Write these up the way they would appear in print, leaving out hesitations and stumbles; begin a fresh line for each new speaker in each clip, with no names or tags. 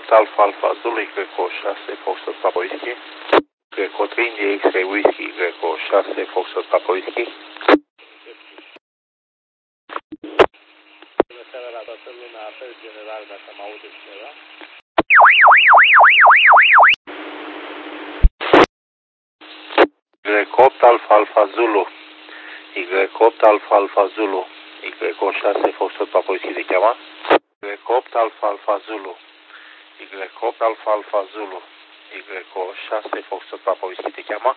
Alfa Alfa Zulu, Greco 6, Foxtrot Papa Whisky. Greco 3 India X-Ray Whisky, Greco 6, Foxtrot Papa Whisky. Bună seara la toată lumea, apel general, dacă mă aude cineva. Y8 Alfa Alfa Zulu, Y8 Alfa Alfa Zulu, Y6 Foxtrot Papa Whisky te cheamă. Y8 Alfa Alfa Zulu, Y8 Alfa Alfa Zulu, Y6 Foxtrot Papa Whisky te cheamă.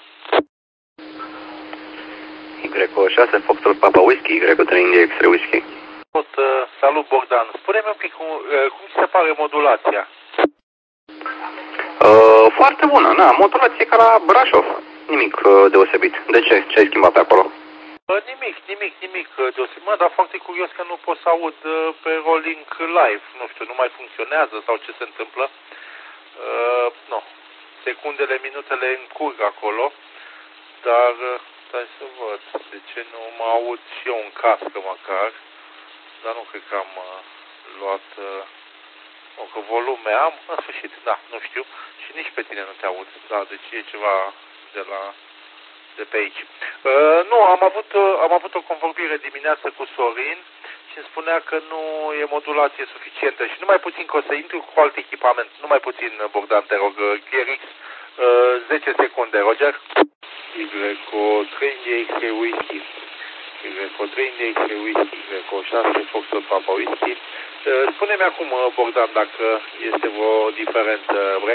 Y6 Foxtrot Papa Whisky, Y3 India X-Ray Whisky.
Salut Bogdan, spune-mi un pic cum ți se pare modulația?
Foarte bună, na, modulație ca la Brașov. Nimic deosebit. De ce? Ce ai schimbat pe acolo?
Nimic deosebit. Mă, dar foarte curios că nu pot să aud pe Rolling Live. Nu știu, nu mai funcționează sau ce se întâmplă. Nu. Secundele, minutele încurg acolo. Dar, stai să văd. De ce nu mă aud și eu în cască măcar? Dar nu cred că am luat... că volume am, în sfârșit, da, nu știu. Și nici pe tine nu te aud. Da, deci e ceva de pe aici. Nu, am avut o convorbire dimineață cu Sorin și îmi spunea că nu e modulație suficientă și numai puțin că o să intru cu alt echipament. Numai puțin, Bogdan, te rog, QRX, 10 secunde, Roger. Y3 India X-Ray Whisky, Y3 India X-Ray Whisky, Y6 Foxtrot Papa Whisky. Spune-mi acum, Bogdan, dacă este vreo diferență, Break?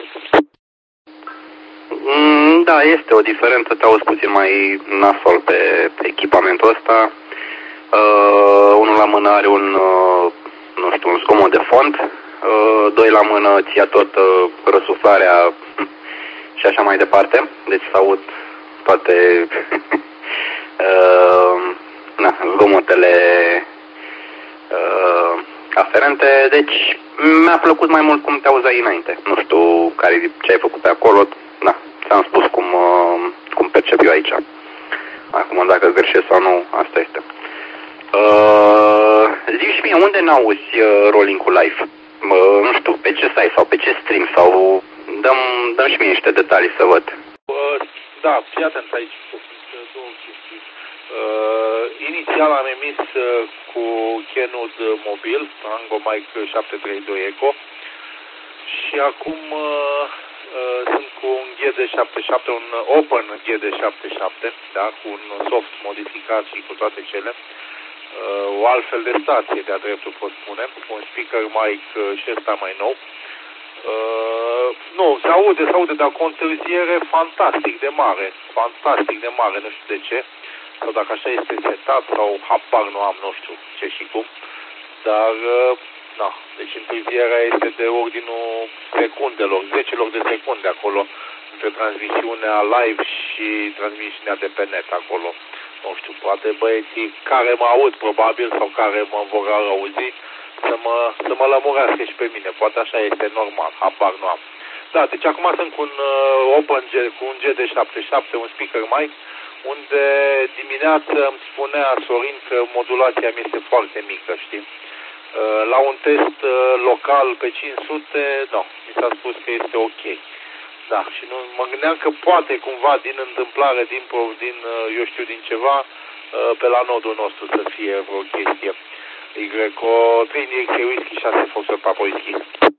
Da, este o diferență, te auzi puțin mai nasol pe echipamentul ăsta. Unul la mână are un, nu știu, un zgomot de fond, doi la mână ți ia tot răsuflarea și așa mai departe, deci se aud toate zgomotele aferente, deci mi-a plăcut mai mult cum te auzeai înainte. Nu știu ce ai făcut pe acolo, da, ți-am spus cum percep eu aici. Acum dacă greșesc sau nu, asta este. Zi-și mie, unde n-auzi rolling-ul live? Nu știu, pe ce site sau pe ce stream sau dăm și mie niște detalii să văd.
Da, fii atent aici, două chestii. Inițial am emis cu Kenwood mobil, Tango Mike 732 Eco și acum sunt cu un GD77, un Open GD77, da, cu un soft modificat și cu toate cele. O altfel de stație, de-a dreptul pot spune, cu un speaker mic și ăsta mai nou. Nu, se aude, dar cu o întârziere fantastic de mare, nu știu de ce, sau dacă așa este setat sau habar nu am, nu știu ce și cum, dar, da, deci întârzierea este de ordinul secundelor, zecelor de secunde acolo, între transmisiunea live și transmisiunea de pe net acolo. Nu știu, poate băieții care mă aud probabil sau care mă vor auzi să mă lămurească și pe mine. Poate așa este normal, habar nu am. Da, deci acum sunt cu un Open cu un GD77, un speaker mic, unde dimineață îmi spunea Sorin că modulația mi este foarte mică, știi? La un test local pe 500, nu, mi s-a spus că este ok. Da, și nu, mă gândeam că poate cumva din întâmplare, eu știu, din ceva, pe la nodul nostru să fie vreo chestie. Y3 India X-Ray Whisky 6 Foxtrot Papa Whisky.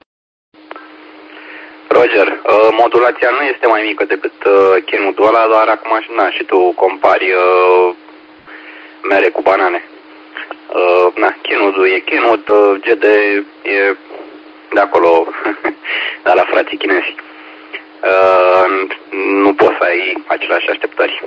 Roger, modulația nu este mai mică decât Kenwood-ul ăla, dar acum și tu compari mere cu banane. Kenwood-ul e Kenwood, GD e de acolo, de la frații chinezi. Nu poți să ai aceleași așteptări.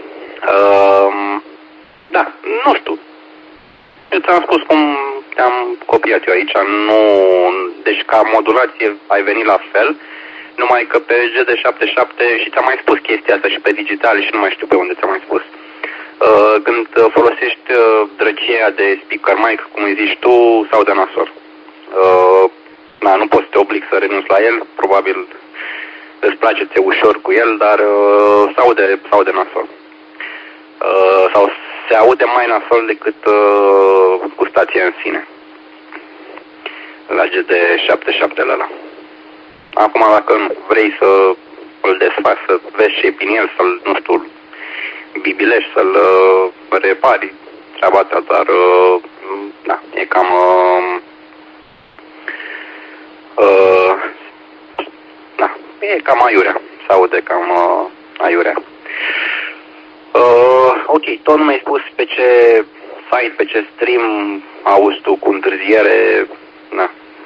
Da, nu știu. Eu ți-am spus cum te-am copiat eu aici. Deci ca modulație ai venit la fel, numai că pe GD77 și ți-am mai spus chestia asta și pe digital și nu mai știu pe unde ți-am mai spus. Când folosești drăcia de speaker mic, cum îi zici tu, sau de nasol. Nu poți să te oblig să renunți la el, probabil îți place ție ușor cu el, dar s-aude nasol. Sau se aude mai nasol decât cu stația în sine. La GD77 ăla. Acum, dacă vrei să îl desfaci, să vezi ce e prin el, să-l, nu știu, bibilești, să-l repari, treaba ta, dar, da, e cam, da, e cam aiurea, se aude cam aiurea. Ok, tot nu mi-ai spus pe ce site, pe ce stream auzi tu cu întârziere, na,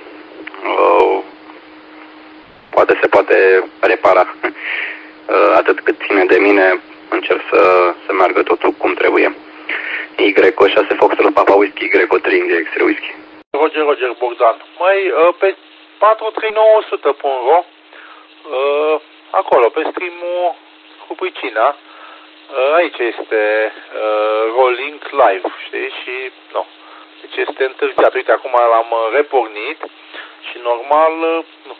poate se poate repara. Atât cât ține de mine, încerc să meargă totul cum trebuie. Y6 Foxtrot Papa Whisky, Y3 Index Whisky.
Roger Bogdan. Mai pe 43900.ro, acolo, pe stream-ul cu pricina, aici este Rolling Live, știi, și nu. Deci este întârziat. Uite, acum l-am repornit și normal, nu.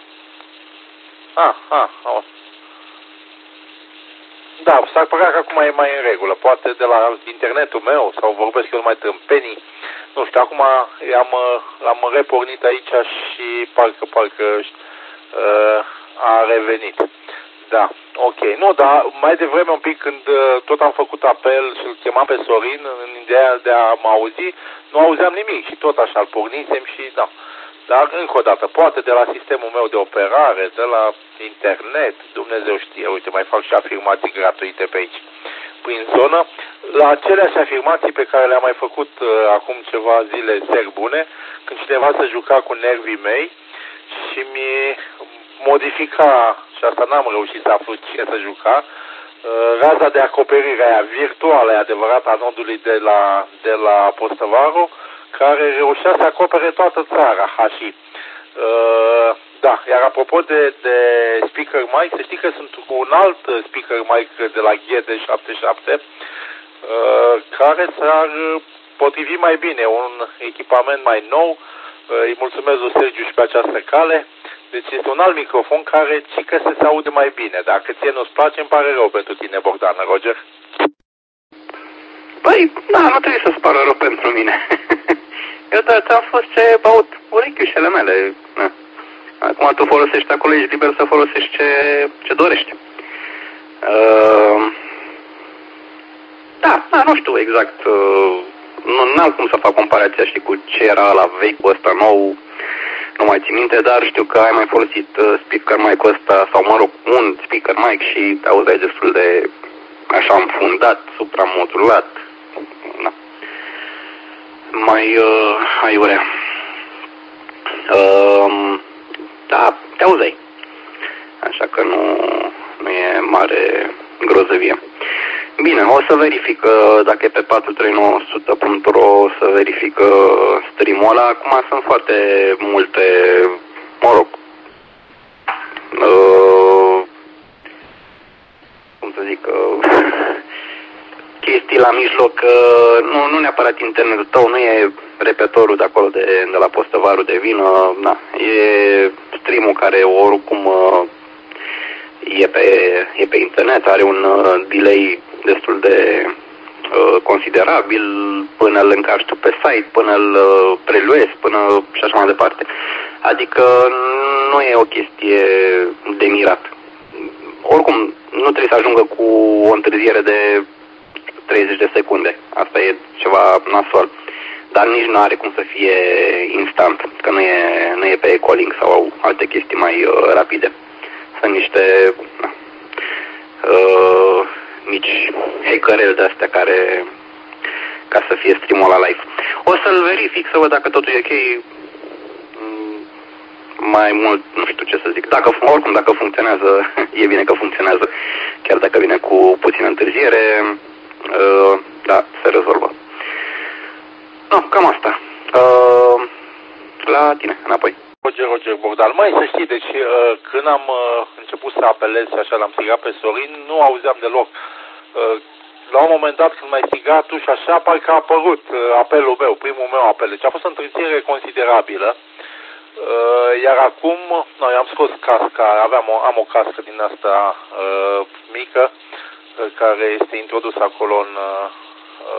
Da, s-ar părea că acum e mai în regulă. Poate de la internetul meu sau vorbesc eu numai tâmpenii. Nu știu, acum l-am repornit aici și parcă a revenit. Da, ok. Nu, dar mai devreme un pic când tot am făcut apel și îl chemam pe Sorin în ideea de a mă auzi, nu auzeam nimic și tot așa îl pornisem și da. Dar încă o dată, poate de la sistemul meu de operare, de la internet, Dumnezeu știe, uite, mai fac și afirmații gratuite pe aici, prin zonă, la aceleași afirmații pe care le-am mai făcut acum ceva zile seri bune, când cineva se juca cu nervii mei și mi modifica, și asta n-am reușit să aflu cine se juca, raza de acoperire aia virtuală, e adevărat, a nodului de la Postăvaru, care reușea să acopere toată țara, Hashi. Da, iar apropo de speaker mic, să știi că sunt cu un alt speaker mic de la GD77, care s-ar potrivi mai bine, un echipament mai nou. Îi mulțumesc lui Sergiu și pe această cale. Deci este un alt microfon care cică să se aude mai bine. Dacă ție nu-ți place, îmi pare rău pentru tine, Bogdan, Roger.
Păi, da, nu trebuie să-ți pară rău pentru mine. Eu ți-am spus ce baut urechiușele mele. Na. Acum tu folosești acolo, ești liber să folosești ce dorești. Da, nu știu exact. Nu am cum să fac comparația, știi, cu ce era la vechi cu ăsta nou. Nu mai țin minte, dar știu că ai mai folosit speaker mic-ul ăsta, sau mă rog, un speaker mic și te auzeai destul de așa înfundat, supramodulat. Da. Mai aiurea. Da, te auzeai. Așa că nu e mare grozăvie. Bine, o să verific dacă e pe 43900.ro, o să verific stream-ul ăla. Acum sunt foarte multe, mă rog, cum să zic, chestii la mijloc, nu neapărat internetul tău, nu e repetorul de acolo de la Postăvaru de vină, da, e stream-ul care oricum e pe internet, are un delay destul de considerabil până îl încarci tu pe site, până îl preluezi, până și așa mai departe. Adică nu e o chestie de mirat. Oricum, nu trebuie să ajungă cu o întârziere de 30 de secunde. Asta e ceva nasol. Dar nici nu are cum să fie instant, că nu e pe e-calling sau alte chestii mai rapide. Sunt niște mici hackereli de-astea care, ca să fie stream-ul la live. O să-l verific să văd dacă totul e ok. Mai mult, nu știu ce să zic. Oricum, dacă funcționează, e bine că funcționează. Chiar dacă vine cu puțină întârziere, da, se rezolvă. No, cam asta. La tine, înapoi.
Roger Bogdan. Mai să știi, deci când am început să apelez și așa l-am strigat pe Sorin, nu auzeam deloc. La un moment dat când m-ai strigat tu și așa, parcă a apărut apelul meu, primul meu apel. Deci a fost o întârziere considerabilă. Iar acum, eu am scos casca, am o cască din asta mică, care este introdusă acolo în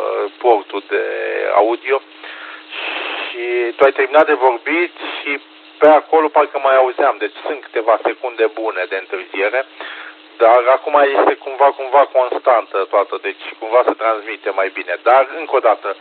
portul de audio. Și tu ai terminat de vorbit și pe acolo parcă mai auzeam, deci sunt câteva secunde bune de întârziere, dar acum este cumva constantă toată, deci cumva se transmite mai bine. Dar, încă o dată,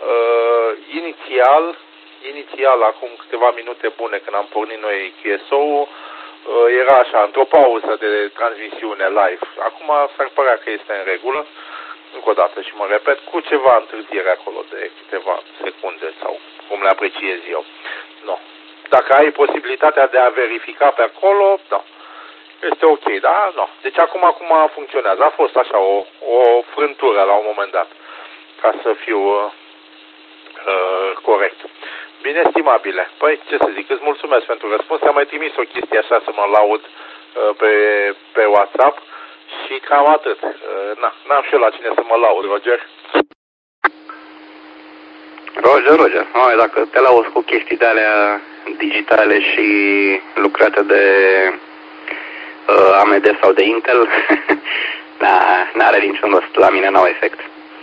inițial, acum câteva minute bune, când am pornit noi QSO-ul, era așa, într-o pauză de transmisiune live. Acum s-ar părea că este în regulă, încă o dată și mă repet, cu ceva întârziere acolo de câteva secunde sau cum le apreciez eu. No. Dacă ai posibilitatea de a verifica pe acolo, da, este ok, da? No. Deci acum funcționează. A fost așa o frântură la un moment dat, ca să fiu corect. Bine, estimabile. Păi, ce să zic, îți mulțumesc pentru răspuns. Am mai trimis o chestie așa să mă laud pe WhatsApp și cam atât. N-am și eu la cine să mă laud, Roger.
Roger. Dacă te lauzi cu chestii de alea digitale și lucrate de AMD sau de Intel, n-are niciun rost. La mine n-au efect.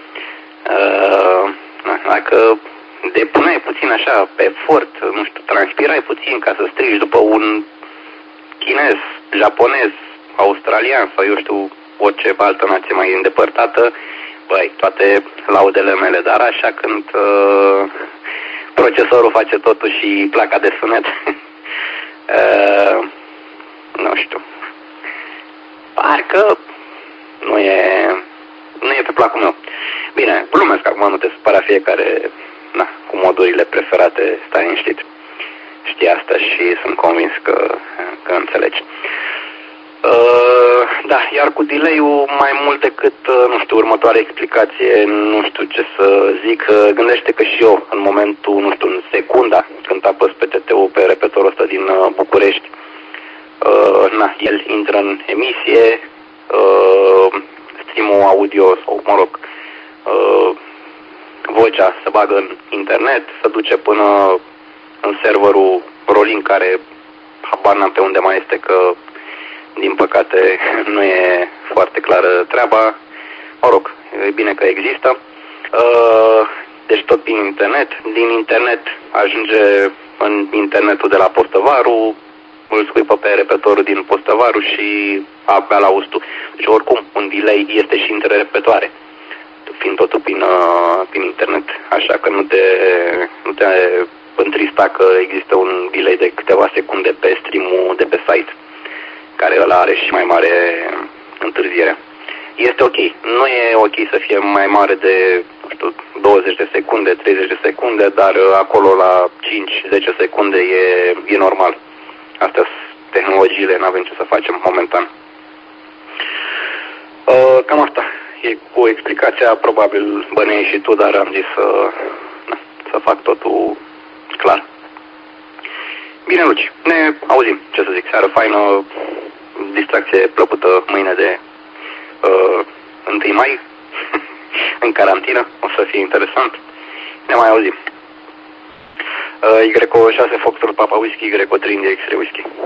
Dacă depuneai puțin așa pe efort, nu știu, transpirai puțin ca să strigi după un chinez, japonez, australian sau eu știu, orice altă nație mai îndepărtată, băi, toate laudele mele, dar așa când procesorul face totul și placa de sunet, nu știu, parcă nu e pe placul meu. Bine, glumesc acum, nu te supăra, fiecare cu modurile preferate, stai liniștit. Știi asta și sunt convins că înțelegi. Da, iar cu delay-ul mai mult decât, nu știu, următoarea explicație, nu știu ce să zic, gândește că și eu, în momentul, nu știu, în secunda, când apăs pe TT-ul, pe repetorul ăsta din București, el intră în emisie, stream-ul audio, sau, mă rog, vocea se bagă în internet, se duce până în serverul Rolling, care habar n-am pe unde mai este, că din păcate nu e foarte clară treaba. Mă rog, e bine că există. Deci tot prin internet. Din internet ajunge în internetul de la Postăvaru, îl scuipă pe repetorul din Postăvaru și abia la auzi tu. Deci oricum un delay este și între repetoare, fiind totul prin internet, așa că nu te întrista că există un delay de câteva secunde pe stream-ul de pe site, care ăla are și mai mare întârziere. Este ok. Nu e ok să fie mai mare de, nu știu, 20 de secunde, 30 de secunde, dar acolo la 5-10 secunde e normal. Astea sunt tehnologiile, n-avem ce să facem momentan. Cam asta. E cu explicația, probabil băneai și tu, dar am zis să fac totul clar. Bine, Luci, ne auzim, ce să zic, seară faină, distracție plăcută mâine de 1 mai, în carantină, o să fie interesant. Ne mai auzim. Y6 Foxtrot Papa Whisky, Y3 India X-Ray Whisky.